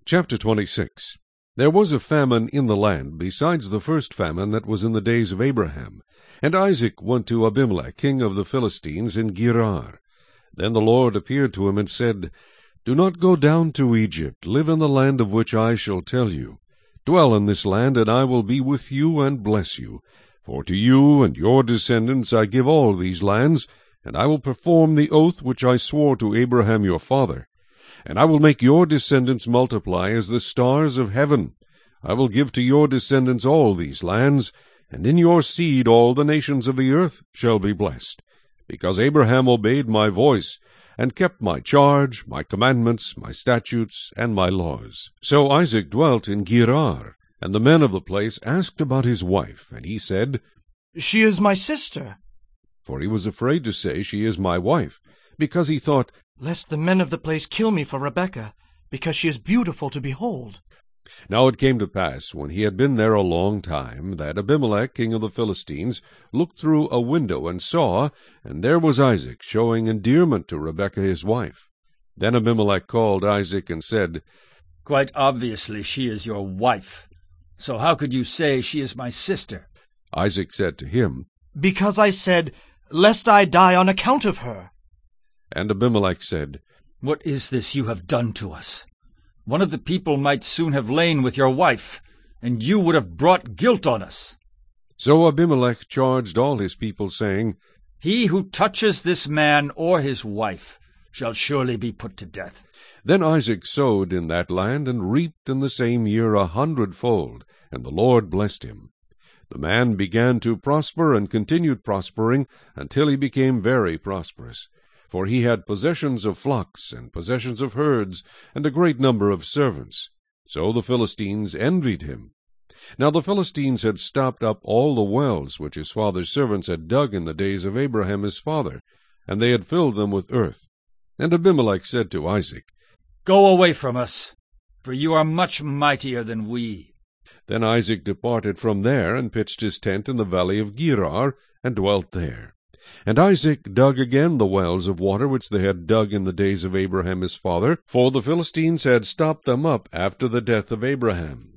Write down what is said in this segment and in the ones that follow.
Chapter 26. There was a famine in the land, besides the first famine that was in the days of Abraham. And Isaac went to Abimelech, king of the Philistines, in Gerar. Then the Lord appeared to him and said, Do not go down to Egypt. Live in the land of which I shall tell you. Dwell in this land, and I will be with you and bless you. For to you and your descendants I give all these lands, and I will perform the oath which I swore to Abraham your father. And I will make your descendants multiply as the stars of heaven. I will give to your descendants all these lands, and in your seed all the nations of the earth shall be blessed, because Abraham obeyed my voice, and kept my charge, my commandments, my statutes, and my laws. So Isaac dwelt in Gerar, and the men of the place asked about his wife, and he said, She is my sister. For he was afraid to say, She is my wife, because he thought, Lest the men of the place kill me for Rebekah, because she is beautiful to behold. Now it came to pass, when he had been there a long time, that Abimelech, king of the Philistines, looked through a window, and saw, and there was Isaac, showing endearment to Rebekah his wife. Then Abimelech called Isaac, and said, Quite obviously she is your wife. So how could you say she is my sister? Isaac said to him, Because I said, Lest I die on account of her. And Abimelech said, What is this you have done to us? One of the people might soon have lain with your wife, and you would have brought guilt on us. So Abimelech charged all his people, saying, He who touches this man or his wife shall surely be put to death. Then Isaac sowed in that land, and reaped in the same year 100-fold, and the Lord blessed him. The man began to prosper, and continued prospering, until he became very prosperous. For he had possessions of flocks, and possessions of herds, and a great number of servants. So the Philistines envied him. Now the Philistines had stopped up all the wells which his father's servants had dug in the days of Abraham his father, and they had filled them with earth. And Abimelech said to Isaac, Go away from us, for you are much mightier than we. Then Isaac departed from there, and pitched his tent in the valley of Gerar, and dwelt there. And Isaac dug again the wells of water which they had dug in the days of Abraham his father, for the Philistines had stopped them up after the death of Abraham.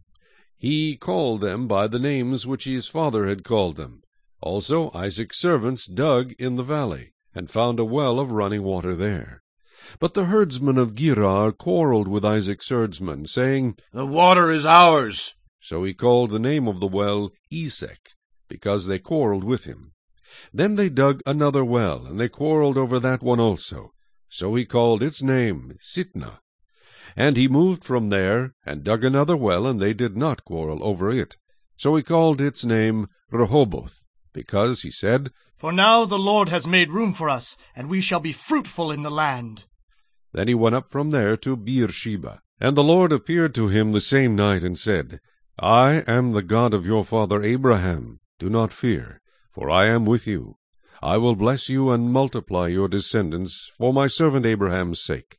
He called them by the names which his father had called them. Also Isaac's servants dug in the valley, and found a well of running water there. But the herdsmen of Gerar quarrelled with Isaac's herdsmen, saying, The water is ours. So he called the name of the well Esek, because they quarrelled with him. Then they dug another well, and they quarrelled over that one also. So he called its name Sitnah. And he moved from there, and dug another well, and they did not quarrel over it. So he called its name Rehoboth, because he said, For now the Lord has made room for us, and we shall be fruitful in the land. Then he went up from there to Beersheba. And the Lord appeared to him the same night, and said, I am the God of your father Abraham. Do not fear, for I am with you. I will bless you and multiply your descendants for my servant Abraham's sake.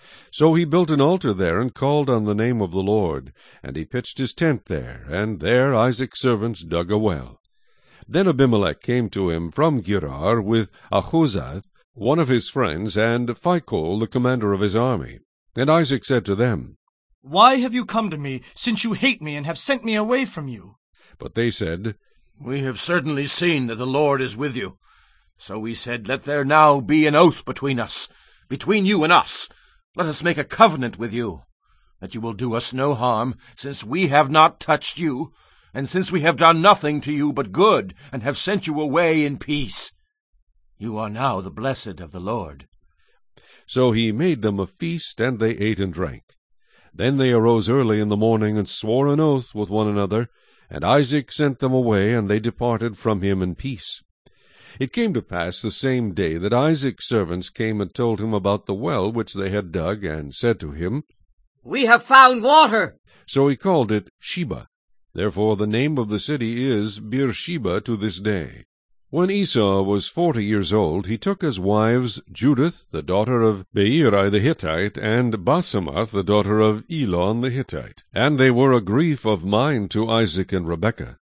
So he built an altar there, and called on the name of the Lord. And he pitched his tent there, and there Isaac's servants dug a well. Then Abimelech came to him from Gerar with Ahuzzath, one of his friends, and Phicol, the commander of his army. And Isaac said to them, Why have you come to me, since you hate me and have sent me away from you? But they said, We have certainly seen that the Lord is with you. So we said, Let there now be an oath between us, between you and us. Let us make a covenant with you, that you will do us no harm, since we have not touched you, and since we have done nothing to you but good, and have sent you away in peace. You are now the blessed of the Lord. So he made them a feast, and they ate and drank. Then they arose early in the morning, and swore an oath with one another, and Isaac sent them away, and they departed from him in peace. It came to pass the same day that Isaac's servants came and told him about the well which they had dug, and said to him, We have found water. So he called it Sheba. Therefore the name of the city is Beersheba to this day. When Esau was 40 years old, he took as wives Judith, the daughter of Beeri the Hittite, and Basemath, the daughter of Elon the Hittite. And they were a grief of mind to Isaac and Rebekah.